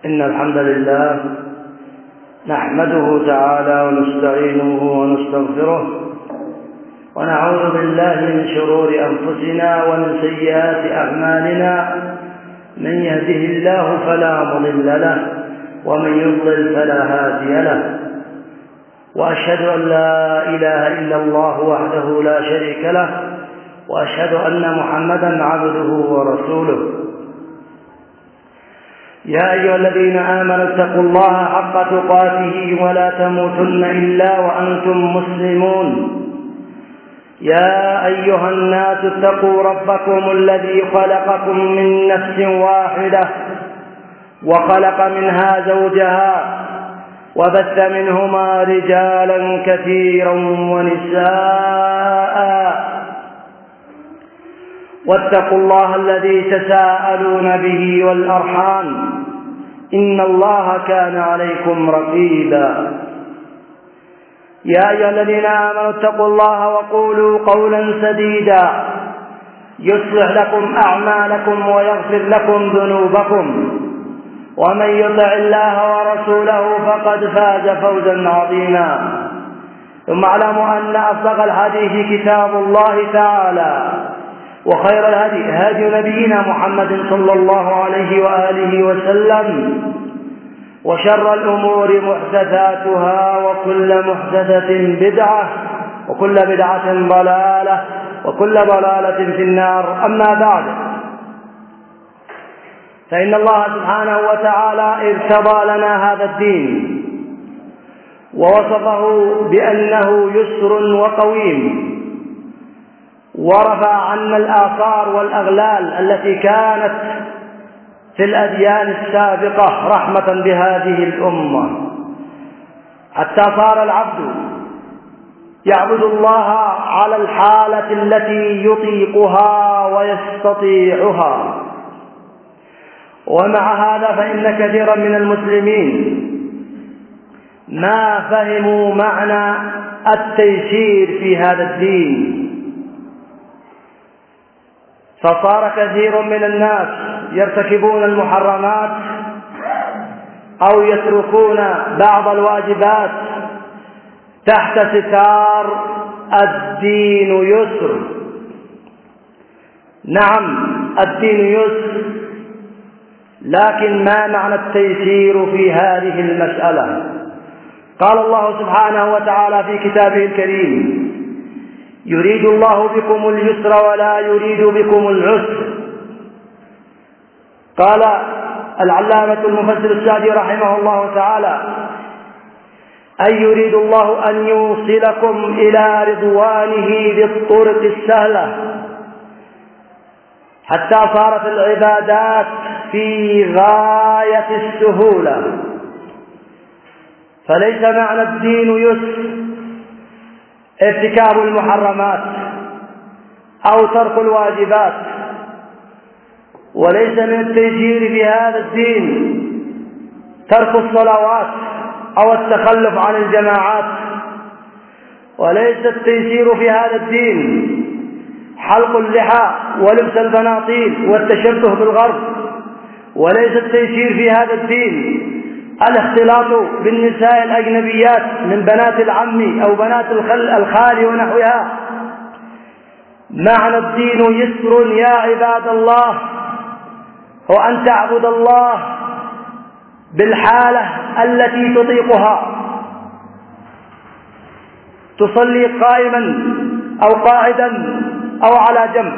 إن الحمد لله نحمده تعالى ونستعينه ونستغفره ونعوذ بالله من شرور أنفسنا ومن سيئات أعمالنا. من يهده الله فلا مضل له ومن يضلل فلا هادي له، وأشهد أن لا إله إلا الله وحده لا شريك له، وأشهد أن محمدا عبده ورسوله. يا أيها الذين آمنوا اتقوا الله حق تقاته ولا تموتن إلا وأنتم مسلمون. يا أيها الناس اتقوا ربكم الذي خلقكم من نفس واحدة وخلق منها زوجها وبث منهما رجالا كثيرا ونساء، واتقوا الله الذي تساءلون به والأرحام إن الله كان عليكم رقيبا. يا أيها الذين آمنوا اتقوا الله وقولوا قولا سديدا يصلح لكم أعمالكم ويغفر لكم ذنوبكم، ومن يطع الله ورسوله فقد فاز فوزا عظيما. ثم اعلموا أن أصدق الحديث كتاب الله تعالى، وخير الهدي هدي نبينا محمد صلى الله عليه وآله وسلم، وشر الأمور محدثاتها وكل محدثة بدعة وكل بدعة ضلالة وكل ضلالة في النار. أما بعد، فإن الله سبحانه وتعالى ارتضى لنا هذا الدين ووصفه بأنه يسر وقويم، ورفع عنا الآثار والأغلال التي كانت في الأديان السابقة رحمة بهذه الأمة، حتى صار العبد يعبد الله على الحالة التي يطيقها ويستطيعها. ومع هذا فإن كثيرا من المسلمين ما فهموا معنى التيسير في هذا الدين، فصار كثير من الناس يرتكبون المحرمات أو يتركون بعض الواجبات تحت ستار الدين يسر. نعم، الدين يسر، لكن ما معنى التيسير في هذه المسألة؟ قال الله سبحانه وتعالى في كتابه الكريم: يريد الله بكم اليسر ولا يريد بكم العسر. قال العلامة المفسر السعدي رحمه الله تعالى: أي يريد الله أن يوصلكم إلى رضوانه بالطرق السهلة، حتى صارت العبادات في غاية السهولة. فليس معنى الدين يسر ارتكاب المحرمات أو ترك الواجبات، وليس من التيسير في هذا الدين ترك الصلوات أو التخلف عن الجماعات، وليس التيسير في هذا الدين حلق اللحى ولبس البناطيل والتشبه بالغرب، وليس التيسير في هذا الدين الاختلاط بالنساء الأجنبيات من بنات العم أو بنات الخال ونحوها. معنى الدين يسر يا عباد الله هو أن تعبد الله بالحالة التي تطيقها، تصلي قائما أو قاعدا أو على جنب،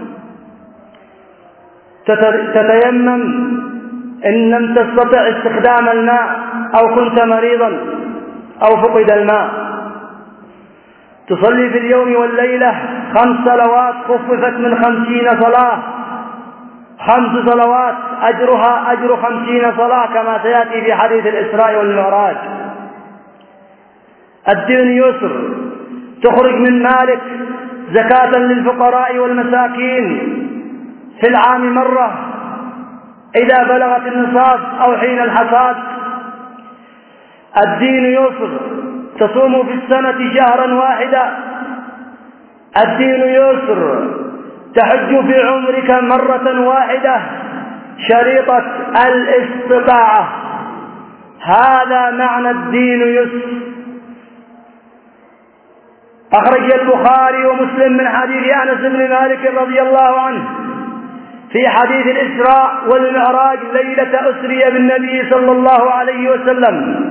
تتيمم إن لم تستطع استخدام الماء أو كنت مريضا أو فقد الماء، تصلي في اليوم والليلة 5 صلوات خففت من 50 صلاة، 5 صلوات أجرها أجر 50 صلاة كما سيأتي في حديث الإسراء والمعراج. الدين يسر، تخرج من مالك زكاة للفقراء والمساكين في العام مرة إذا بلغت النصاب أو حين الحصاد. الدين يسر، تصوم في السنة شهرا واحدا. الدين يسر، تحج في عمرك مرة واحدة شريطة الاستطاعة. هذا معنى الدين يسر. أخرج البخاري ومسلم من حديث أنس بن مالك رضي الله عنه في حديث الإسراء والمعراج ليلة أسري بالنبي صلى الله عليه وسلم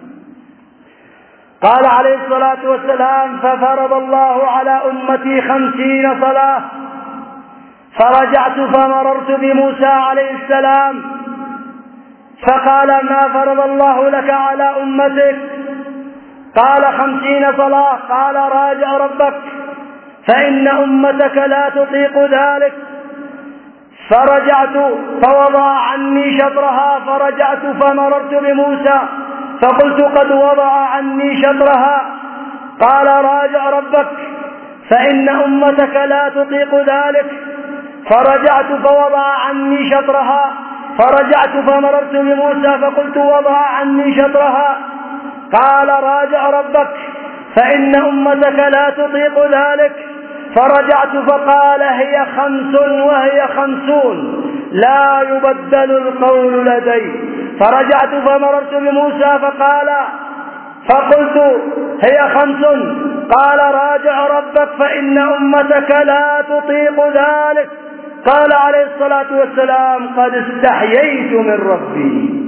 قال عليه الصلاة والسلام: ففرض الله على أمتي 50 صلاة، فرجعت فمررت بموسى عليه السلام فقال: ما فرض الله لك على أمتك؟ قال: 50 صلاة. قال: راجع ربك فإن أمتك لا تطيق ذلك. فرجعت فوضع عني شطرها، فرجعت فمررت بموسى فقلت: قد وضع عني شطرها. قال: راجع ربك فإن أمتك لا تطيق ذلك. فرجعت فوضع عني شطرها، فرجعت فمررت بموسى فقلت: وضع عني شطرها. قال: راجع ربك فإن أمتك لا تطيق ذلك. فرجعت فقال: هي 5 وهي 50 لا يبدل القول لدي. فرجعت فمررت بموسى فقلت: هي 5. قال: راجع ربك فإن أمتك لا تطيق ذلك. قال عليه الصلاة والسلام: قد استحييت من ربي.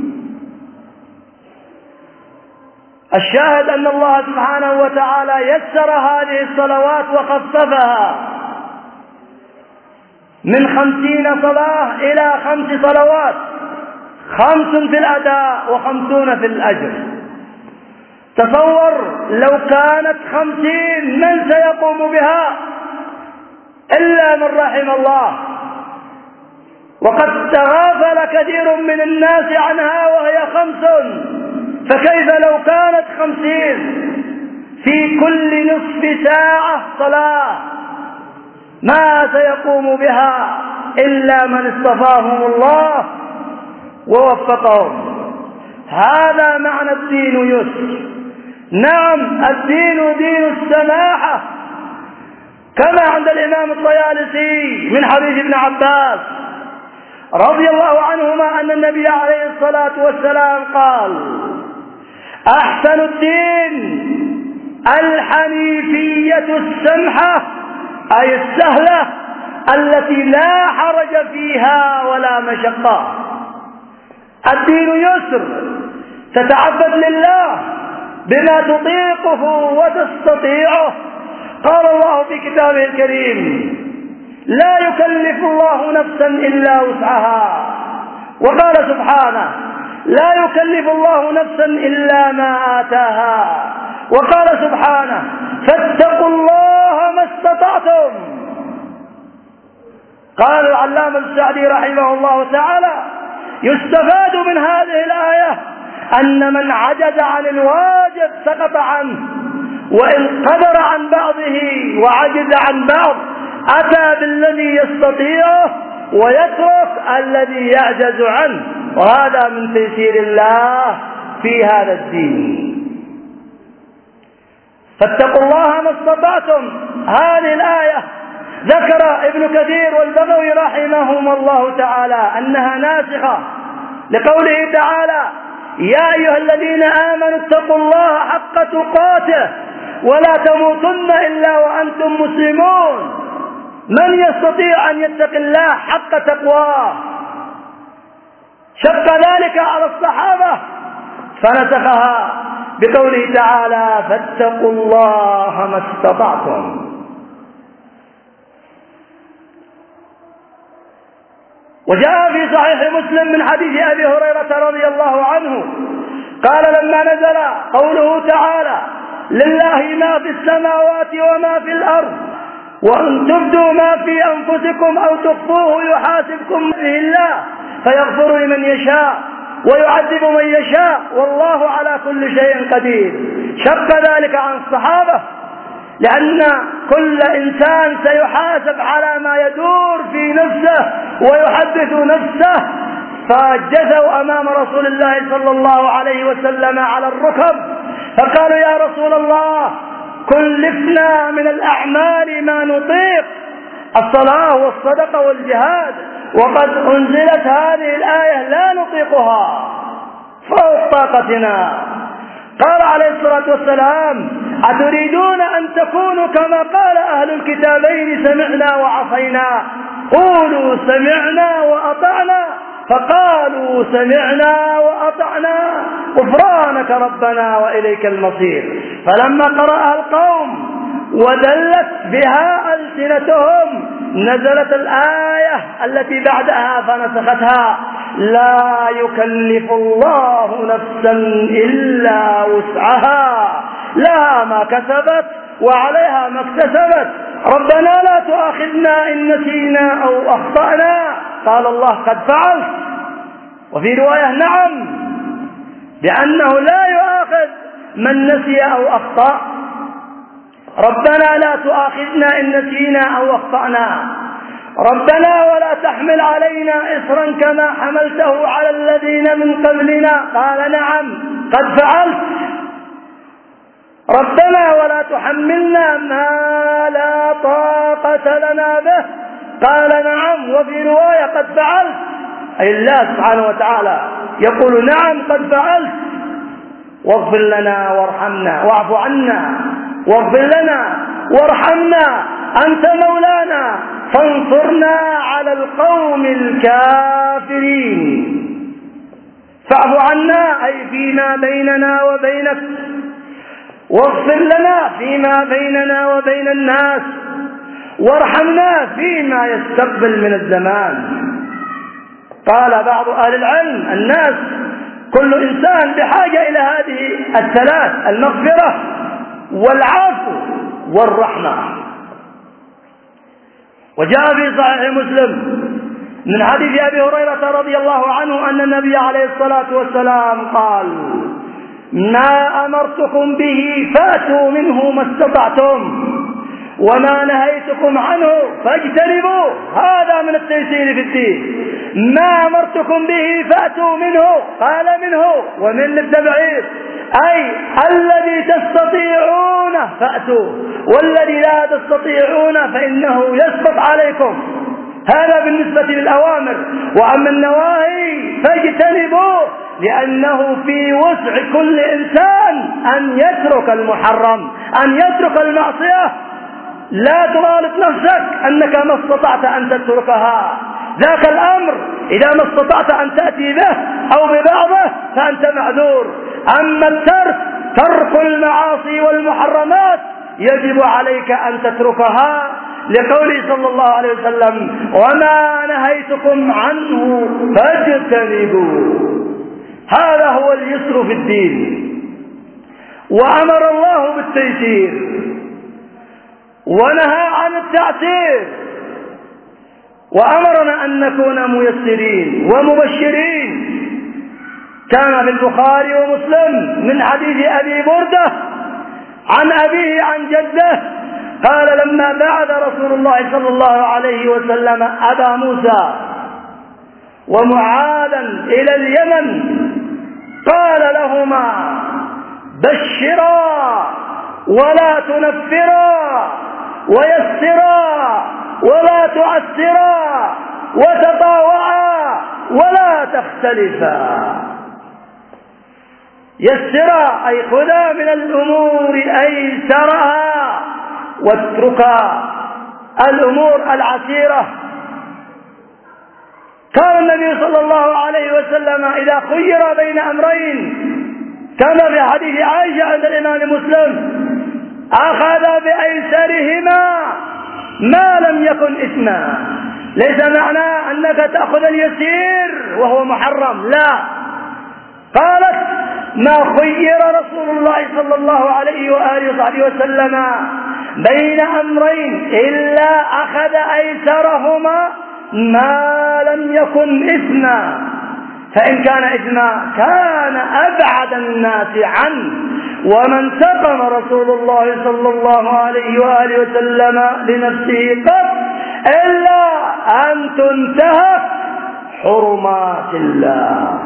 الشاهد أن الله سبحانه وتعالى يسر هذه الصلوات وخففها من 50 صلاة إلى 5 صلوات، 5 في الأداء و50 في الأجر. تصور لو كانت 50 من سيقوم بها إلا من رحم الله، وقد تغافل كثير من الناس عنها وهي 5. فكيف لو كانت 50 في كل نصف ساعة صلاة؟ ما سيقوم بها إلا من اصطفاهم الله ووفقهم. هذا معنى الدين يسر. نعم، الدين دين السماحة، كما عند الإمام الطيالسي من حديث ابن عباس رضي الله عنهما أن النبي عليه الصلاة والسلام قال: أحسن الدين الحنيفية السمحة، أي السهلة التي لا حرج فيها ولا مشقة. الدين يسر، تتعبد لله بما تطيقه وتستطيعه. قال الله في كتابه الكريم: لا يكلف الله نفسا إلا وسعها. وقال سبحانه: لا يكلف الله نفسا إلا ما آتاها. وقال سبحانه: فاتقوا الله ما استطعتم. قال العلامة السعدي رحمه الله تعالى: يستفاد من هذه الآية أن من عجز عن الواجب سقط عنه، وإن قدر عن بعضه وعجز عن بعض أتى بالذي يستطيعه ويترك الذي يعجز عنه. وهذا من تيسير الله في هذا الدين. فاتقوا الله ما استطعتم. هذه الآية ذكر ابن كثير والبغوي رحمهم الله تعالى أنها ناسخة لقوله تعالى: يا أيها الذين آمنوا اتقوا الله حق تقاته ولا تموتن إلا وأنتم مسلمون. من يستطيع أن يتقي الله حق تقواه؟ شق ذلك على الصحابة فنسخها بقوله تعالى: فاتقوا الله ما استطعتم. وجاء في صحيح مسلم من حديث أبي هريرة رضي الله عنه قال: لما نزل قوله تعالى: لله ما في السماوات وما في الأرض، وأن تبدوا ما في أنفسكم أو تخفوه يحاسبكم به الله فيغفر لمن يشاء ويعذب من يشاء والله على كل شيء قدير. شق ذلك عن الصحابة لأن كل إنسان سيحاسب على ما يدور في نفسه ويحدث نفسه، فجثوا أمام رسول الله صلى الله عليه وسلم على الركب فقالوا: يا رسول الله، كلفنا من الأعمال ما نطيق، الصلاة والصدقة والجهاد، وقد أنزلت هذه الآية لا نطيقها فوق طاقتنا. قال عليه الصلاة والسلام: أتريدون أن تكونوا كما قال أهل الكتابين سمعنا وعصينا؟ قولوا سمعنا وأطعنا. فقالوا سمعنا وأطعنا غفرانك ربنا وإليك المصير. فلما قرأها القوم ودلت بها ألسنتهم نزلت الآية التي بعدها فنسختها: لا يكلف الله نفسا إلا وسعها، لها ما كسبت وعليها ما اكتسبت، ربنا لا تؤاخذنا إن نسينا أو أخطأنا. قال الله: قد فعلت. وفي رواية: نعم، بأنه لا يؤاخذ من نسي أو أخطأ. ربنا لا تؤاخذنا إن نسينا أو أخطأنا، ربنا ولا تحمل علينا إصرا كما حملته على الذين من قبلنا. قال: نعم، قد فعلت. ربنا ولا تحملنا ما لا طاقة لنا به. قال: نعم. وفي رواية: قد فعلت. أي الله سبحانه وتعالى يقول: نعم، قد فعلت. واغفر لنا وارحمنا واعف عنا واغفر لنا وارحمنا أنت مولانا فانصرنا على القوم الكافرين. فاعف عنا أي فيما بيننا وبينك، واغفر لنا فيما بيننا وبين الناس، وارحمنا فيما يستقبل من الزمان. قال بعض أهل العلم: الناس كل إنسان بحاجة إلى هذه الثلاث: المغفرة والعفو والرحمة. وجاء في صحيح مسلم من حديث أبي هريرة رضي الله عنه أن النبي عليه الصلاة والسلام قال: ما أمرتكم به فأتوا منه ما استطعتم، وما نهيتكم عنه فاجتنبوه. هذا من التيسير في الدين. ما أمرتكم به فأتوا منه، قال منه ومن للتبعيد، أي الذي تستطيعونه فأتوا، والذي لا تستطيعونه فإنه يسقط عليكم. هذا بالنسبة للأوامر. وأما النواهي فاجتنبوه، لأنه في وسع كل إنسان أن يترك المحرم، أن يترك المعصية. لا تغالط نفسك أنك ما استطعت أن تتركها، ذاك الأمر إذا ما استطعت أن تأتي به أو ببعضه فأنت معذور. أما الترك، ترك المعاصي والمحرمات، يجب عليك أن تتركها، لقوله صلى الله عليه وسلم: وما نهيتكم عنه فاجتنبوه. هذا هو اليسر في الدين. وأمر الله بالتيسير ونهى عن التعسير، وأمرنا أن نكون ميسرين ومبشرين. كان في البخاري ومسلم من حديث أبي بردة عن أبيه عن جده قال: لما بعث رسول الله صلى الله عليه وسلم أبا موسى ومعاذا إلى اليمن قال لهما: بشرا ولا تنفرا، ويسرا ولا تعسرا، وتطاوعا ولا تختلفا. يسرا أي خذا من الأمور أيسرها، واتركا الأمور العسيرة. قال النبي صلى الله عليه وسلم: إذا خير بين أمرين، كما في حديث عائشة عند الإمام مسلم، أخذ بأيسرهما ما لم يكن إثما. ليس معنى أنك تأخذ اليسير وهو محرم، لا. قالت: ما خير رسول الله صلى الله عليه وآله وصحبه وسلم بين أمرين إلا أخذ أيسرهما ما لم يكن إثما، فإن كان إثما كان أبعد الناس عنه. وما انتقم رسول الله صلى الله عليه وآله وسلم لنفسه قط إلا أن تنتهك حرمات الله.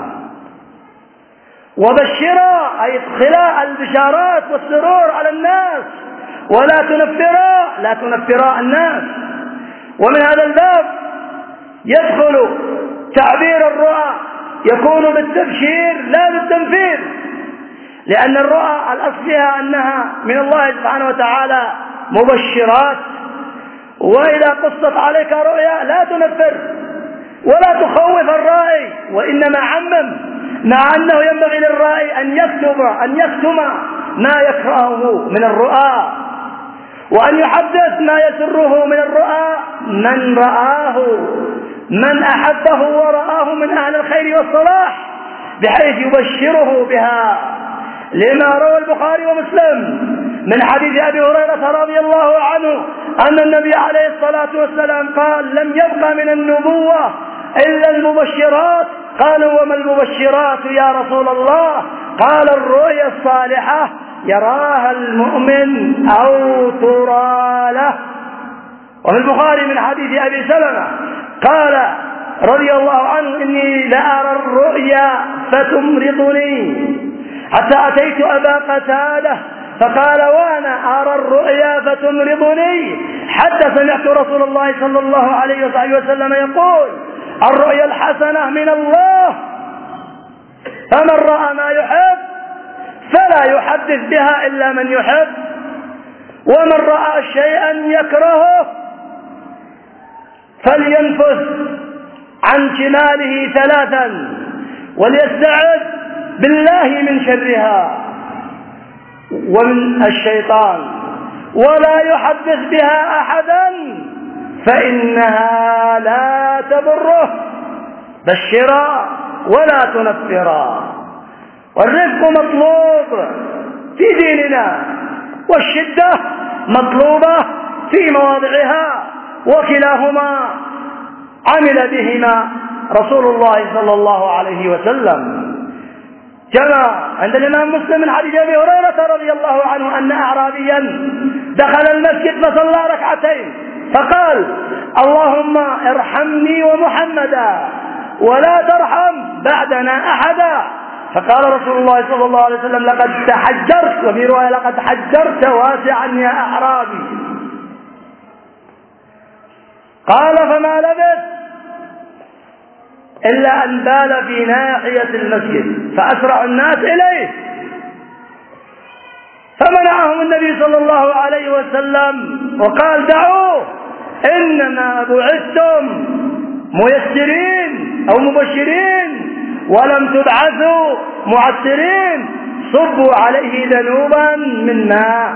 وبشرا أي ادخلا البشارات والسرور على الناس، ولا تنفرا، لا تنفرا الناس. ومن هذا الباب يدخل تعبير الرؤى يكون بالتبشير لا بالتنفيذ، لأن الرؤى الأصل فيها أنها من الله سبحانه وتعالى مبشرات، وإذا قصت عليك رؤيا لا تنفر ولا تخوف الرائي، وإنما عمم، مع أنه ينبغي للرائي أن يكتم ما يكرهه من الرؤى، وأن يحدث ما يسره من الرؤى من رآه، من أحبه ورآه من أهل الخير والصلاح، بحيث يبشره بها، لما روى البخاري ومسلم من حديث أبي هريرة رضي الله عنه أن النبي عليه الصلاة والسلام قال: لم يبق من النبوة إلا المبشرات. قالوا: وما المبشرات يا رسول الله؟ قال: الرؤيا الصالحة يراها المؤمن أو ترى له. وفي البخاري من حديث أبي سلمة قال رضي الله عنه: إني لأرى الرؤيا فتمرضني، حتى أتيت أبا قتادة فقال: وأنا أرى الرؤيا فتمرضني، حتى سمعت رسول الله صلى الله عليه وسلم يقول: الرؤيا الحسنة من الله، فمن رأى ما يحب فلا يحدث بها إلا من يحب، ومن رأى شيئا يكرهه فلينفث عن شماله 3 وليستعذ بالله من شرها ومن الشيطان، ولا يحدث بها أحدا فإنها لا تضره، بشرا ولا تنفرا. والرفق مطلوب في ديننا، والشدة مطلوبة في مواضعها، وكلاهما عمل بهما رسول الله صلى الله عليه وسلم، كما عند الإمام مسلم من حديث أبي هريرة رضي الله عنه أن أعرابيا دخل المسجد فصلى 2 فقال: اللهم ارحمني ومحمدا ولا ترحم بعدنا أحدا. فقال رسول الله صلى الله عليه وسلم: لقد تحجرت، وفي رواية: لقد حجرت واسعا يا أعرابي. قال: فما لبث إلا أن بال في ناحية المسجد، فأسرع الناس إليه، فمنعهم النبي صلى الله عليه وسلم وقال: دعوه، إنما بعثتم ميسرين أو مبشرين ولم تبعثوا معسرين، صبوا عليه ذنوبا من ماء.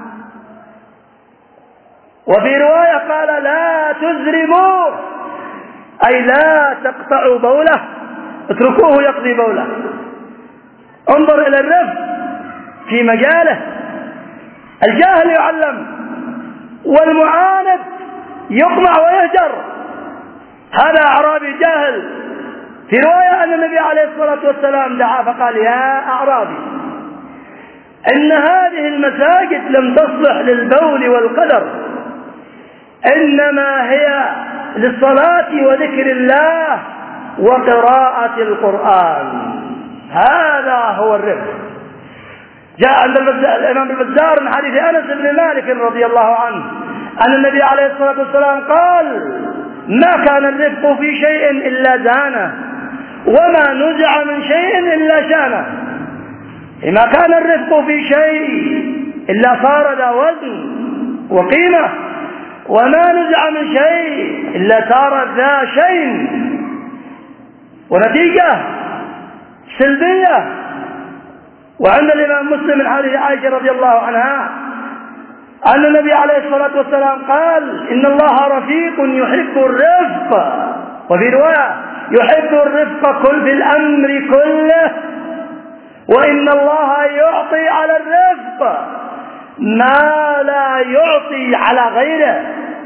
وفي رواية قال: لا تزرموا، أي لا تقطعوا بوله، اتركوه يقضي بوله. انظر إلى الرفق في مجاله. الجاهل يعلم، والمعاند يقمع ويهجر. هذا أعرابي جاهل. في رواية أن النبي عليه الصلاة والسلام دعا فقال: يا أعرابي، إن هذه المساجد لم تصلح للبول والقدر، إنما هي للصلاة وذكر الله وقراءة القرآن. هذا هو الرفق. جاء عند الإمام البزار من حديث أنس بن مالك رضي الله عنه أن النبي عليه الصلاة والسلام قال: ما كان الرفق في شيء إلا زانه، وما نزع من شيء إلا شانه. ما كان الرفق في شيء إلا صار ذا وزن وقيمة، وما نزع من شيء إلا صار ذا شيء ونتيجة سلبية. وعند الإمام مسلم من حديث عائشة رضي الله عنها أن النبي عليه الصلاة والسلام قال: إن الله رفيق يحب الرفق، وفي رواية: يحب الرفق كل في الأمر كله، وإن الله يعطي على الرفق ما لا يعطي على غيره،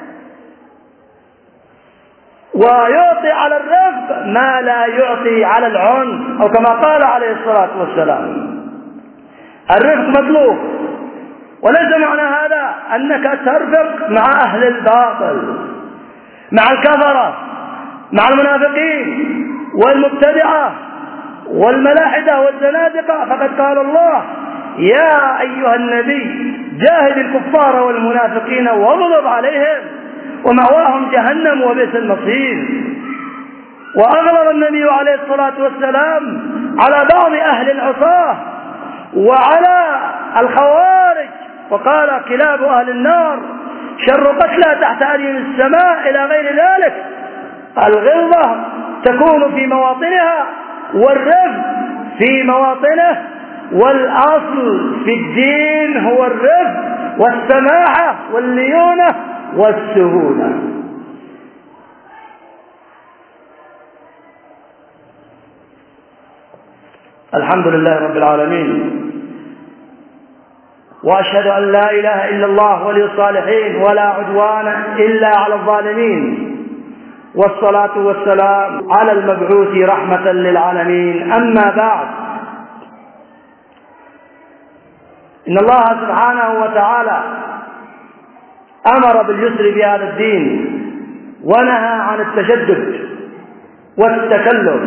ويعطي على الرفق ما لا يعطي على العنف، أو كما قال عليه الصلاة والسلام. الرفق مطلوب، وليس معنى هذا أنك ترفق مع أهل الباطل، مع الكفرة، مع المنافقين والمبتدعة والملاحدة والزنادقة. فقد قال الله: يا أيها النبي جاهد الكفار والمنافقين واغلظ عليهم ومأواهم جهنم وبئس المصير. وأغلظ النبي عليه الصلاة والسلام على بعض أهل العصاة وعلى الخوارج، وقال كلاب أهل النار شر قتلى تحت أديم السماء إلى غير ذلك. الغلظة تكون في مواطنها والرفق في مواطنه، والأصل في الدين هو الرفق والسماحة والليونة والسهولة. الحمد لله رب العالمين، وأشهد أن لا إله إلا الله ولي الصالحين ولا عدوان إلا على الظالمين، والصلاة والسلام على المبعوث رحمة للعالمين. أما بعد، إن الله سبحانه وتعالى أمر باليسر في هذا الدين ونهى عن التشدد والتكلف،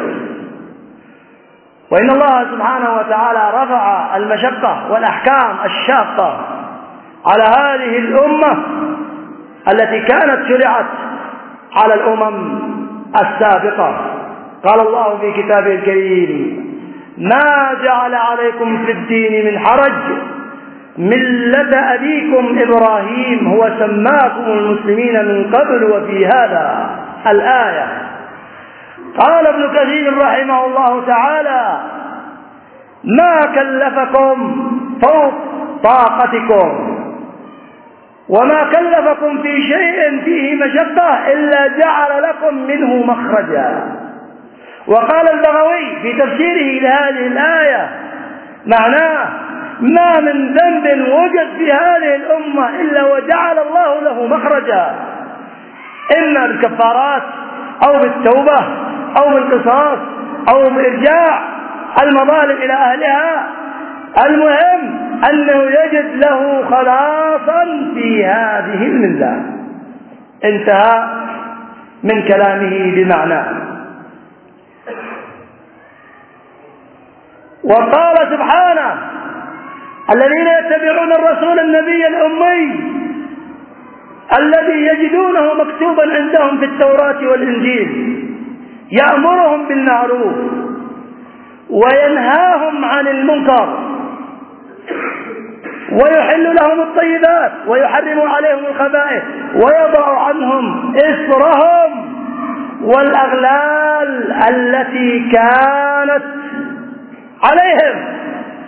وإن الله سبحانه وتعالى رفع المشقة والأحكام الشاقة على هذه الأمة التي كانت شرعت على الأمم السابقة. قال الله في كتابه الكريم: ما جعل عليكم في الدين من حرج ملة أبيكم إبراهيم هو سماكم المسلمين من قبل وفي هذا. الآية. قال ابن كثير رحمه الله تعالى: ما كلفكم فوق طاقتكم، وما كلفكم في شيء فيه مشقة إلا جعل لكم منه مخرجا. وقال البغوي في تفسيره لهذه الآية: معناه ما من ذنب وجد في هذه الأمة إلا وجعل الله له مخرجا، إما بالكفارات أو بالتوبة أو بالقصاص أو بإرجاع المظالم إلى أهلها. المهم أنه يجد له خلاصا في هذه الملة. انتهى من كلامه بمعناه. وقال سبحانه: الذين يتبعون الرسول النبي الأمي الذي يجدونه مكتوبا عندهم في التوراة والإنجيل يأمرهم بالمعروف وينهاهم عن المنكر ويحل لهم الطيبات ويحرم عليهم الخبائث ويضع عنهم إصرهم والأغلال التي كانت عليهم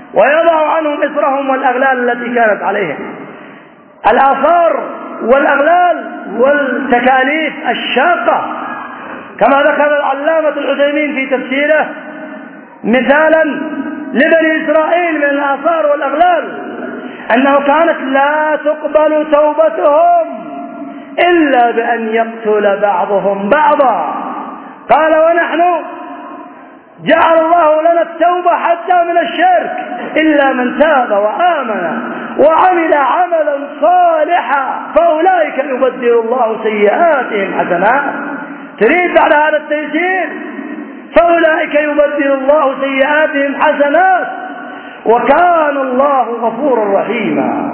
الآثار والأغلال والتكاليف الشاقة. كما ذكر العلامة العثيمين في تفسيره مثالا لبني إسرائيل من الآثار والأغلال أنه كانت لا تقبل توبتهم إلا بأن يقتل بعضهم بعضا. قال: ونحن جعل الله لنا التوبة حتى من الشرك إلا من تاب وآمن وعمل عملا صالحا فأولئك يبدل الله سيئاتهم حسنات. تريد بعد هذا التيسير؟ فأولئك يبدل الله سيئاتهم حسنات وكان الله غفورا رحيما.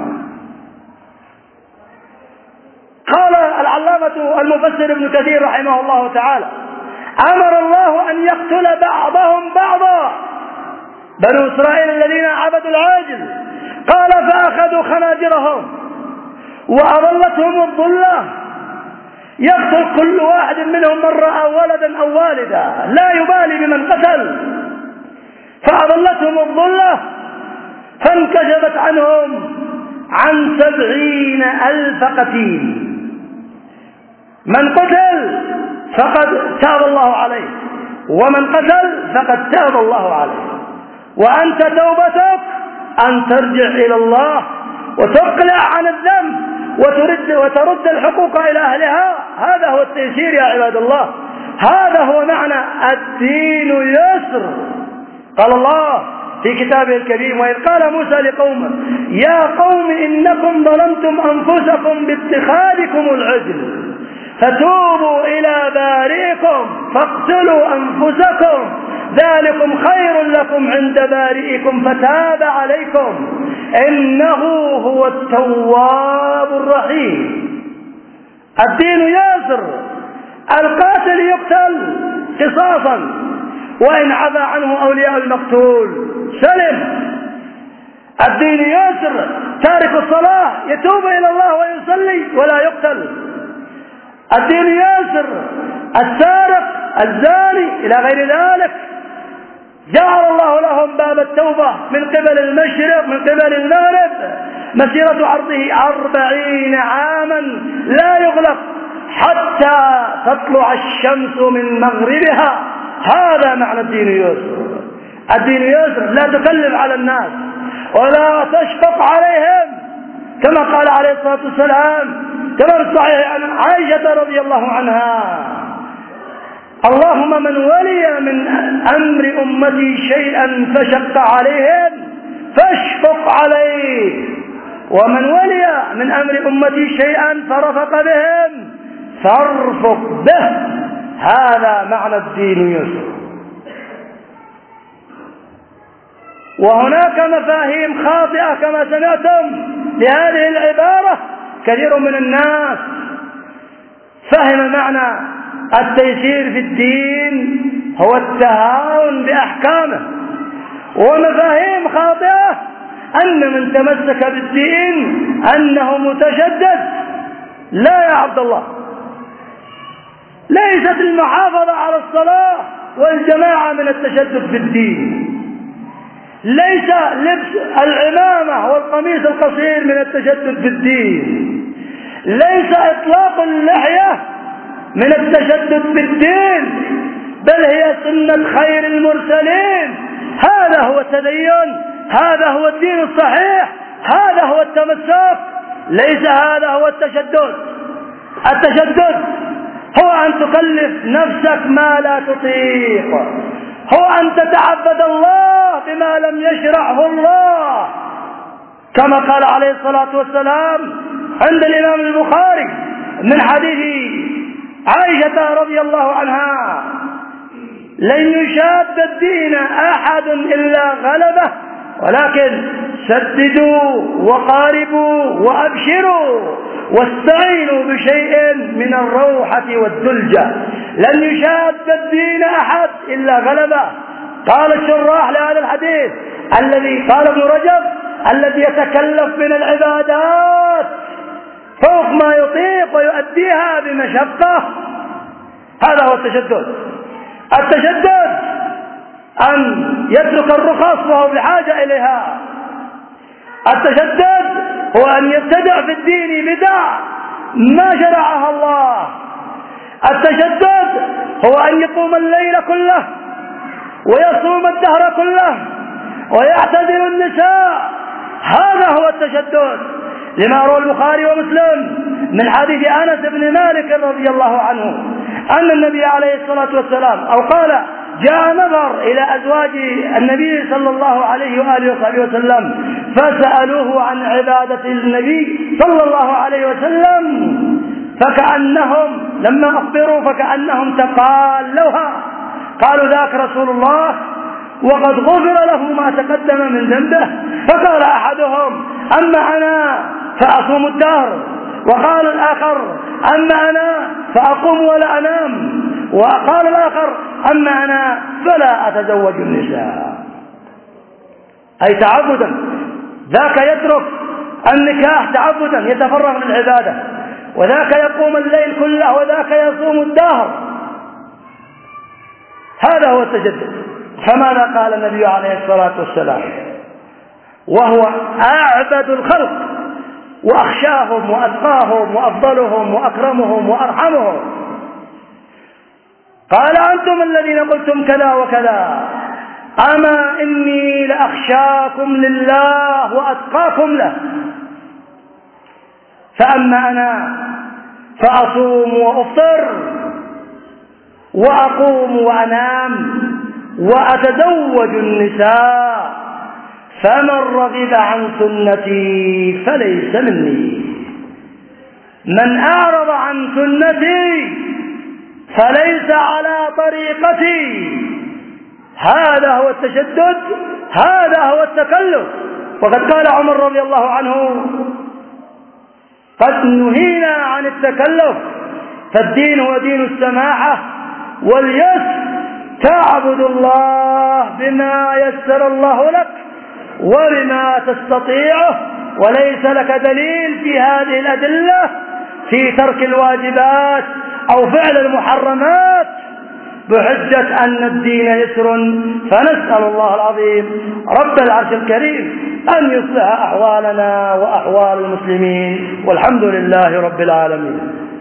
قال العلامة المفسر ابن كثير رحمه الله تعالى: أمر الله أن يقتل بعضهم بعضا، بنو إسرائيل الذين عبدوا العاجل. قال: فأخذوا خناجرهم وأضلتهم الضلة، يقتل كل واحد منهم من رأى ولدا أو والدا لا يبالي بمن قتل، فأضلتهم الضلة فانكشفت عنهم عن 70,000 قتيل. من قتل فقد تاب الله عليه، ومن قتل فقد تاب الله عليه. وأنت توبتك أن ترجع إلى الله وتقلع عن الذنب وترد الحقوق إلى أهلها. هذا هو التيسير يا عباد الله، هذا هو معنى الدين يسر. قال الله في كتابه الكريم: وإذ قال موسى لقومه يا قوم إنكم ظلمتم أنفسكم باتخاذكم العجل فتوبوا إلى بارئكم فاقتلوا أنفسكم ذلكم خير لكم عند بارئكم فتاب عليكم إنه هو التواب الرحيم. الدين يسر، القاتل يقتل قصاصا، وإن عفى عنه أولياء المقتول سلم. الدين يسر، تارك الصلاة يتوب إلى الله ويصلي ولا يقتل. الدين يسر، السارق الزاني إلى غير ذلك جعل الله لهم باب التوبة من قبل المشرق من قبل المغرب، مسيرة عرضه 40 عاما لا يغلق حتى تطلع الشمس من مغربها. هذا معنى الدين يسر. الدين يسر، لا تكلف على الناس ولا تشفق عليهم، كما قال عليه الصلاة والسلام كما في الصحيح عن عائشة رضي الله عنها: اللهم من ولي من أمر أمتي شيئا فشق عليهم فاشفق عليه، ومن ولي من أمر أمتي شيئا فرفق بهم فارفق به. هذا معنى الدين يسر. وهناك مفاهيم خاطئة كما سمعتم لهذه العبارة. كثير من الناس فهم معنى التيسير في الدين هو التهاون بأحكامه، ومفاهيم خاطئة أن من تمسك بالدين أنه متشدد. لا يا عبد الله، ليست المحافظة على الصلاة والجماعة من التشدد في الدين، ليس لبس العمامة والقميص القصير من التشدد في الدين، ليس إطلاق اللحية من التشدد في الدين، بل هي سنة خير المرسلين. هذا هو التدين، هذا هو الدين الصحيح، هذا هو التمسك، ليس هذا هو التشدد. التشدد هو أن تكلف نفسك ما لا تطيق، هو أن تتعبد الله بما لم يشرعه الله، كما قال عليه الصلاة والسلام عند الإمام البخاري من حديث عائشة رضي الله عنها: لن يشاد الدين أحد إلا غلبه، ولكن سددوا وقاربوا وأبشروا واستعينوا بشيء من الروحة والدلجة. لن يشاد الدين أحد إلا غلبه. قال الشراح لهذا الحديث الذي قال ابن رجب: الذي يتكلف من العبادات فوق ما يطيق ويؤديها بمشقة، هذا هو التشدد. التشدد أن يترك الرخص وهو بحاجة إليها. التشدد هو أن يبتدع في الدين بدع ما شرعها الله. التشدد هو أن يقوم الليل كله ويصوم الدهر كله ويعتزل النساء. هذا هو التشدد، لما روى البخاري ومسلم من حديث أنس بن مالك رضي الله عنه أن النبي عليه الصلاة والسلام أو قال: جاء نظر إلى أزواج النبي صلى الله عليه وآله وصحبه وسلم فسألوه عن عبادة النبي صلى الله عليه وسلم، فكأنهم لما أخبروا فكأنهم تقالوها، قالوا: ذاك رسول الله وقد غفر له ما تقدم من ذنبه. فقال أحدهم: أما أنا فأصوم الدهر، وقال الآخر: أما أنا فأقوم ولا أنام، وقال الآخر: أما أنا فلا أتزوج النساء. أي تعبدا، ذاك يترك النكاح تعبدا يتفرغ للعبادة، وذاك يقوم الليل كله، وذاك يصوم الدهر. هذا هو التجدد. فماذا قال النبي عليه الصلاة والسلام وهو أعبد الخلق وأخشاهم وأتقاهم وأفضلهم وأكرمهم وأرحمهم؟ قال: أنتم الذين قلتم كذا وكذا، أما إني لأخشاكم لله وأتقاكم له. فأما أنا فأصوم وأفطر وأقوم وأنام وأتزوج النساء، فمن رغب عن سنتي فليس مني. من أعرض عن سنتي فليس على طريقتي. هذا هو التشدد، هذا هو التكلف. وقد قال عمر رضي الله عنه: قد نهينا عن التكلف، فالدين هو دين السماحة واليسر، تعبد الله بما يسر الله لك وبما تستطيعه، وليس لك دليل في هذه الأدلة في ترك الواجبات أو فعل المحرمات بحجة أن الدين يسر. فنسأل الله العظيم رب العرش الكريم أن يصلح أحوالنا وأحوال المسلمين، والحمد لله رب العالمين.